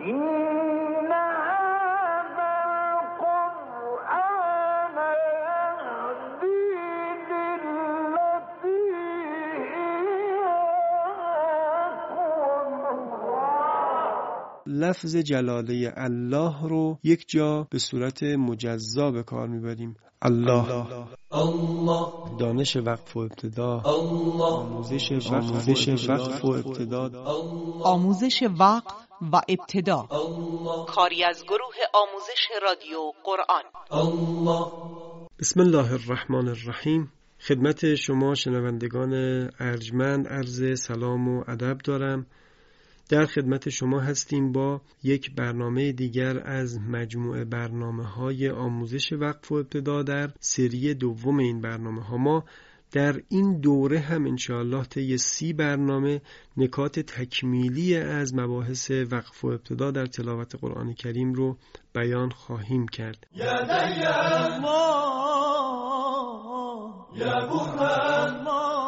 لفظ جلاله الله رو یک جا به صورت مجزا به کار میبریم. الله، دانش وقف و ابتدا، آموزش وقف و ابتدا، آموزش وقف و ابتدا، کاری از گروه آموزش رادیو قرآن. بسم الله الرحمن الرحیم. خدمت شما شنوندگان ارجمند عرض سلام و ادب دارم. در خدمت شما هستیم با یک برنامه دیگر از مجموعه برنامه‌های آموزش وقف و ابتدا در سری دوم این برنامه‌ها. ما در این دوره هم انشاءالله طی 30 برنامه نکات تکمیلی از مباحث وقف و ابتدا در تلاوت قرآن کریم رو بیان خواهیم کرد. یا دیان یا برهان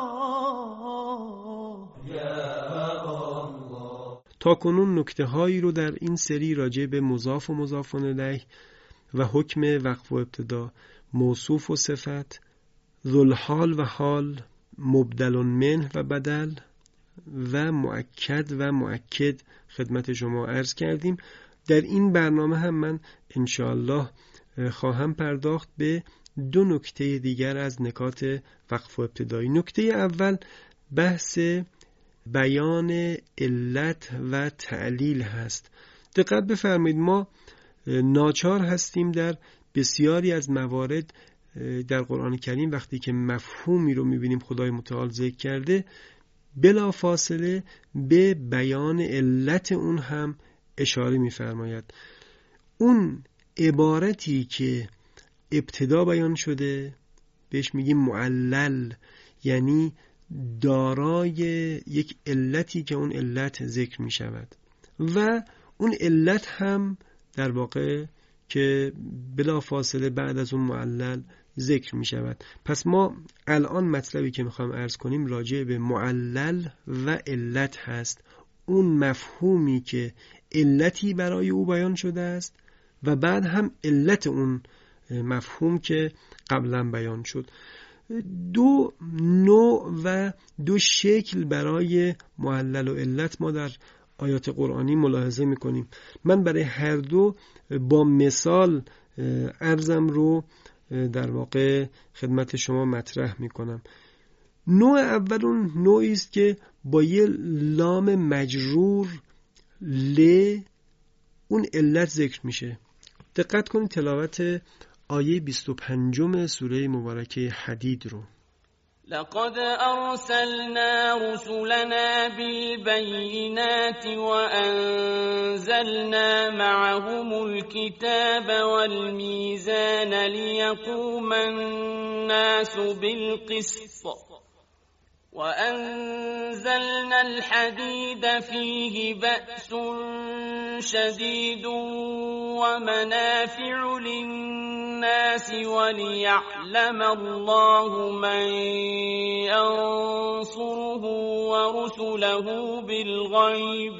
تا کنون نکته هایی رو در این سری راجع به مضاف و مضاف الیه و حکم وقف و ابتدا، موصوف و صفت، ذوالحال و حال، مبدل منه و بدل و مؤکد و مؤکد خدمت شما عرض کردیم. در این برنامه هم من انشاءالله خواهم پرداخت به 2 نکته دیگر از نکات وقف و ابتدایی. نکته اول بحث بیان علت و تعلیل هست. دقت بفرمایید، ما ناچار هستیم در بسیاری از موارد در قرآن کریم وقتی که مفهومی رو میبینیم خدای متعال ذکر کرده، بلا فاصله به بیان علت اون هم اشاره میفرماید. اون عبارتی که ابتدا بیان شده بهش میگیم معلل، یعنی دارای یک علتی که اون علت ذکر می شود و اون علت هم در واقع که بلا فاصله بعد از اون معلل ذکر می شود. پس ما الان مطلبی که میخوام عرض کنیم راجع به معلل و علت هست، اون مفهومی که علتی برای او بیان شده است و بعد هم علت اون مفهوم که قبلا بیان شد. 2 نوع و 2 شکل برای معلل و علت ما در آیات قرآنی ملاحظه میکنیم. من برای هر دو با مثال عرضم رو در واقع خدمت شما مطرح میکنم. نوع اول اون نوعی است که با یه لام مجرور ل اون علت ذکر میشه. دقت کنید تلاوت آیه 25 سوره مبارکه حدید رو. لقد ارسلنا رسلنا بالبينات وانزلنا معهم الكتاب والميزان ليقوم الناس بالقسط وأنزلنا الحديد فيه بأس شديد ومنافع للناس وليعلم الله من ينصره ورسله بالغيب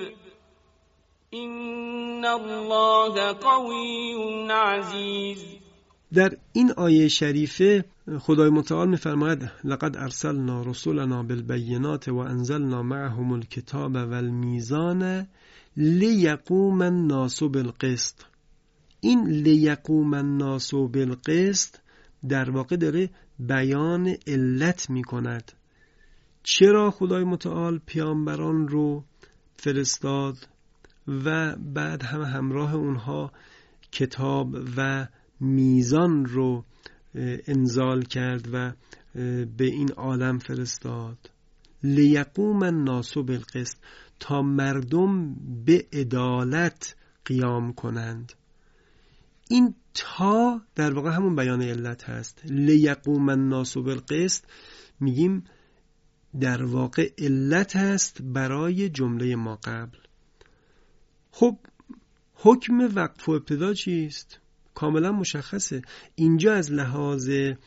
إن الله قوي عزيز. در این آیه شریفه خدای متعال می‌فرماید لقد ارسلنا رسلنا بالبينات وانزلنا معهم الكتاب والميزان ليقوم الناس بالقسط. این ليقوم الناس بالقسط در واقع داره بیان علت می‌کند. چرا خدای متعال پیامبران رو فرستاد و بعد هم همراه اونها کتاب و میزان رو انزال کرد و به این عالم فرستاد. لیقوم الناس بالقسط، تا مردم به عدالت قیام کنند. این تا در واقع همون بیان علت هست. لیقوم الناس بالقسط میگیم در واقع علت هست برای جمله ما قبل. خب حکم وقف و ابتدا چیست؟ کاملا مشخصه. اینجا از لحاظ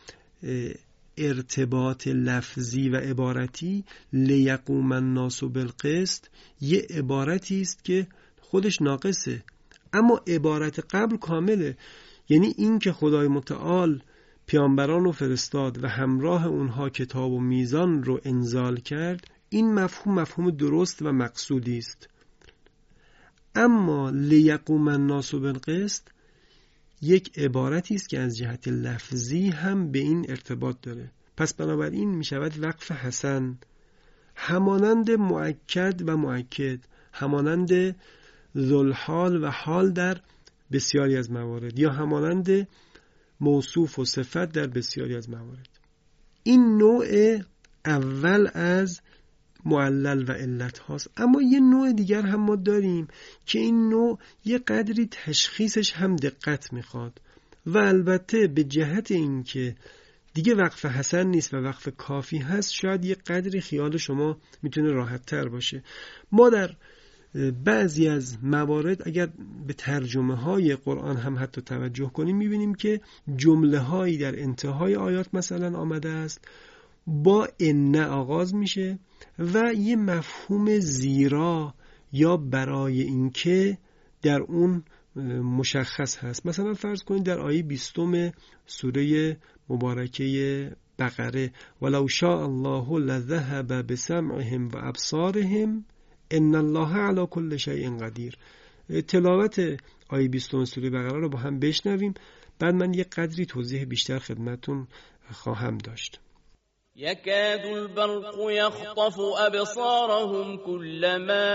ارتباط لفظی و عبارتی لیقوم الناس بالقسط یه عبارتی است که خودش ناقصه، اما عبارت قبل کامله. یعنی این که خدای متعال پیامبران رو فرستاد و همراه اونها کتاب و میزان رو انزال کرد، این مفهوم درست و مقصودی است. اما لیقوم الناس بالقسط یک عبارتی است که از جهت لفظی هم به این ارتباط داره. پس بنابراین می شود وقف حسن همانند مؤکد و مؤکد، همانند ذوالحال و حال در بسیاری از موارد، یا همانند موصوف و صفت در بسیاری از موارد. این نوع اول از معلل و علت هاست. اما یه نوع دیگر هم ما داریم که این نوع یه قدری تشخیصش هم دقت میخواد و البته به جهت این که دیگه وقف حسن نیست و وقف کافی هست، شاید یه قدری خیال شما میتونه راحت تر باشه. ما در بعضی از موارد اگر به ترجمه های قرآن هم حتی توجه کنیم، میبینیم که جمله هایی در انتهای آیات مثلا آمده است با ان آغاز میشه و یه مفهوم زیرا یا برای اینکه در اون مشخص هست. مثلا فرض کنید در آیه 20 سوره مبارکه بقره ولو شاء الله لذهب بسمعهم و ابصارهم ان الله علی کل شیء قدیر. تلاوت آیه 20 سوره بقره رو با هم بشنویم، بعد من یه قدری توضیح بیشتر خدمتون خواهم داشت. يكاد البرق يخطف أبصارهم كلما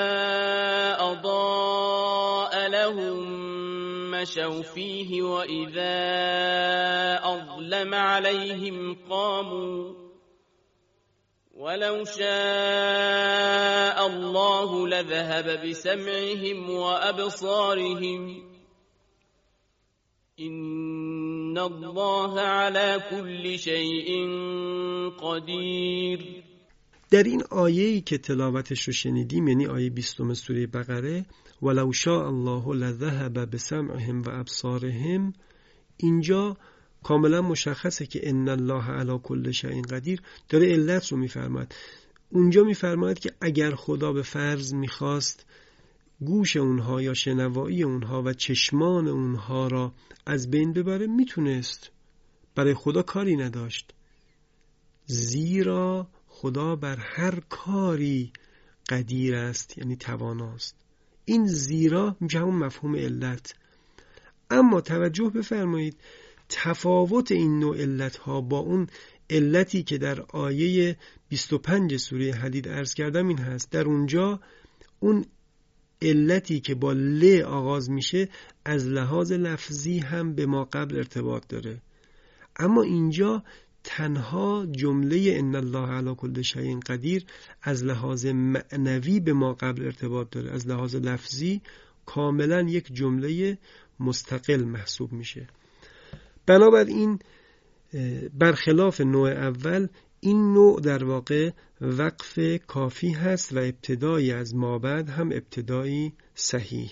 أضاء لهم مشوا فيه وإذا أظلم عليهم قاموا ولو شاء الله لذهب بسمعهم وأبصارهم إن الله على كل شيء قدیر. در این آیه‌ای که تلاوتش رو شنیدیم، یعنی آیه 20 سوره بقره ولو شاء الله لذهب بسمعهم و ابصارهم، اینجا کاملا مشخصه که ان الله علی کل شیء قدیر داره علت رو میفرماید. اونجا میفرماید که اگر خدا به فرض میخواست گوش اونها یا شنوایی اونها و چشمان اونها را از بین ببره میتونست، برای خدا کاری نداشت، زیرا خدا بر هر کاری قدیر است، یعنی تواناست. این زیرا میشه همون مفهوم علت. اما توجه بفرمایید تفاوت این نوع علت ها با اون علتی که در آیه 25 سوره حدید عرض کردم این هست. در اونجا اون علتی که با ل آغاز میشه از لحاظ لفظی هم به ما قبل ارتباط داره، اما اینجا تنها جمله ان الله علی کل شیء قدیر از لحاظ معنوی به ما قبل ارتباط داره، از لحاظ لفظی کاملا یک جمله مستقل محسوب میشه. بنابراین برخلاف نوع اول، این نوع در واقع وقف کافی هست و ابتدایی از ما بعد هم ابتدایی صحیح.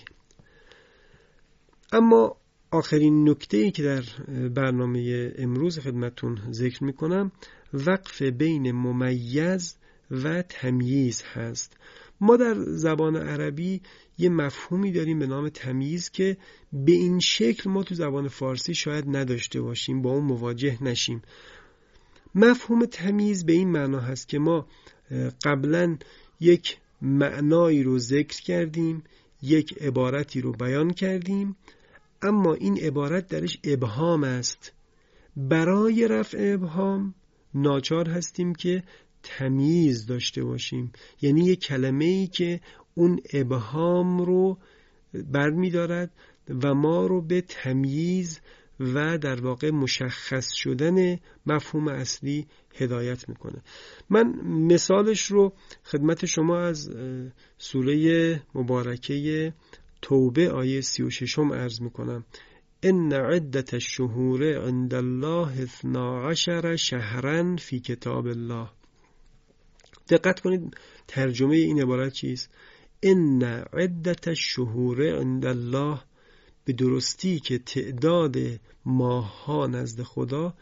اما آخرین نکته‌ای که در برنامه امروز خدمتون ذکر میکنم وقف بین ممیز و تمییز هست. ما در زبان عربی یه مفهومی داریم به نام تمییز که به این شکل ما تو زبان فارسی شاید نداشته باشیم، با اون مواجه نشیم. مفهوم تمییز به این معنا هست که ما قبلا یک معنایی رو ذکر کردیم، یک عبارتی رو بیان کردیم، اما این عبارت درش ابهام است. برای رفع ابهام ناچار هستیم که تمییز داشته باشیم، یعنی یک کلمه‌ای که اون ابهام رو برمی دارد و ما رو به تمییز و در واقع مشخص شدن مفهوم اصلی هدایت میکنه. من مثالش رو خدمت شما از سوره مبارکه توبه آیه 36 عرض میکنم. ان عدت الشهور عند الله 12 شهرا فی کتاب الله. دقت کنید ترجمه این عبارت چیست؟ ان عدت الشهور عند الله، به درستی که تعداد ماه‌ها نزد خدا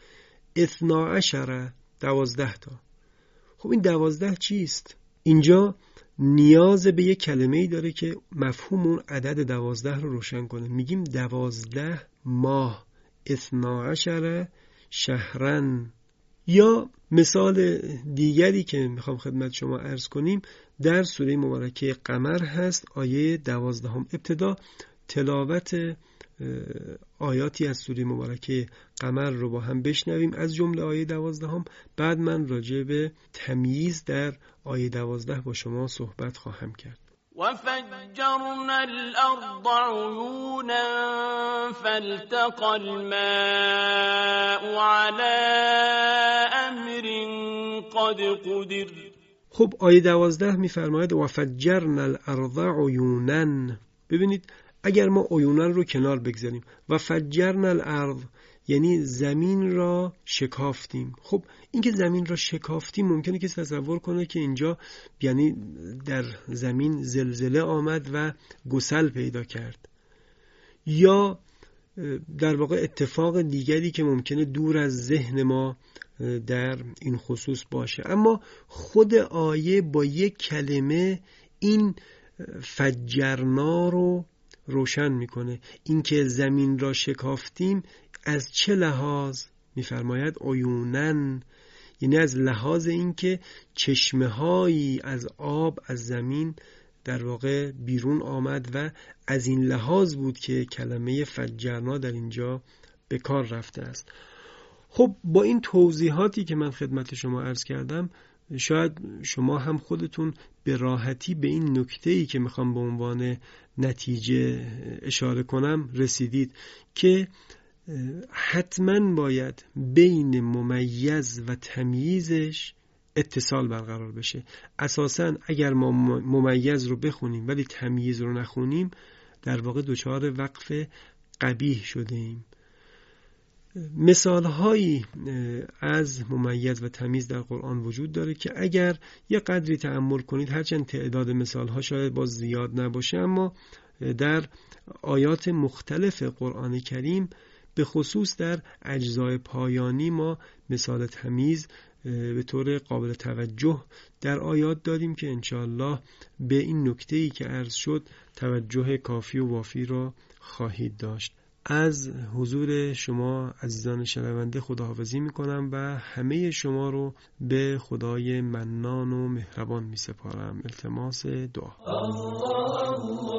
12 تا. خب این 12 چیست؟ اینجا نیاز به یک کلمه‌ای داره که مفهوم اون عدد 12 رو روشن کنه. میگیم 12 ماه، 12 شهرن. یا مثال دیگری که میخوام خدمت شما عرض کنیم در سوره مبارکه قمر هست، آیه 12. ابتدا تلاوت آیاتی از سوره مبارکه قمر رو با هم بشنویم از جمله آیه 12. بعد من راجع به تمییز در آیه 12 با شما صحبت خواهم کرد. وفجرنا الأرض عيونا فالتقى الماء على أمر قد قدر. خب آیه 12 میفرماید وفجرنا الأرض عیونا. ببینید اگر ما عیونا رو کنار بگذاریم و فجرنا الارض یعنی زمین را شکافتیم. خب اینکه زمین را شکافتیم ممکنه که تصور کنه که اینجا یعنی در زمین زلزله آمد و گسل پیدا کرد، یا در واقع اتفاق دیگری که ممکنه دور از ذهن ما در این خصوص باشه. اما خود آیه با یک کلمه این فجرنا رو روشن میکنه. اینکه زمین را شکافتیم از چه لحاظ؟ میفرماید عیونن، یعنی از لحاظ اینکه چشمه‌هایی از آب از زمین در واقع بیرون آمد و از این لحاظ بود که کلمه فجرنا در اینجا به کار رفته است. خب با این توضیحاتی که من خدمت شما عرض کردم شاید شما هم خودتون به راحتی به این نکته‌ای که میخوام به عنوان نتیجه اشاره کنم رسیدید که حتما باید بین ممیز و تمییزش اتصال برقرار بشه. اساساً اگر ما ممیز رو بخونیم ولی تمییز رو نخونیم در واقع دچار وقف قبیح شده ایم. مثالهایی از ممیز و تمیز در قرآن وجود داره که اگر یه قدری تأمل کنید، هرچند تعداد مثالها شاید باز زیاد نباشه، اما در آیات مختلف قرآن کریم به خصوص در اجزای پایانی ما مثال تمیز به طور قابل توجه در آیات داریم که انشاءالله به این نکته‌ای که عرض شد توجه کافی و وافی را خواهید داشت. از حضور شما عزیزان شنونده خداحافظی میکنم و همه شما رو به خدای منان و مهربان میسپارم. التماس دعا.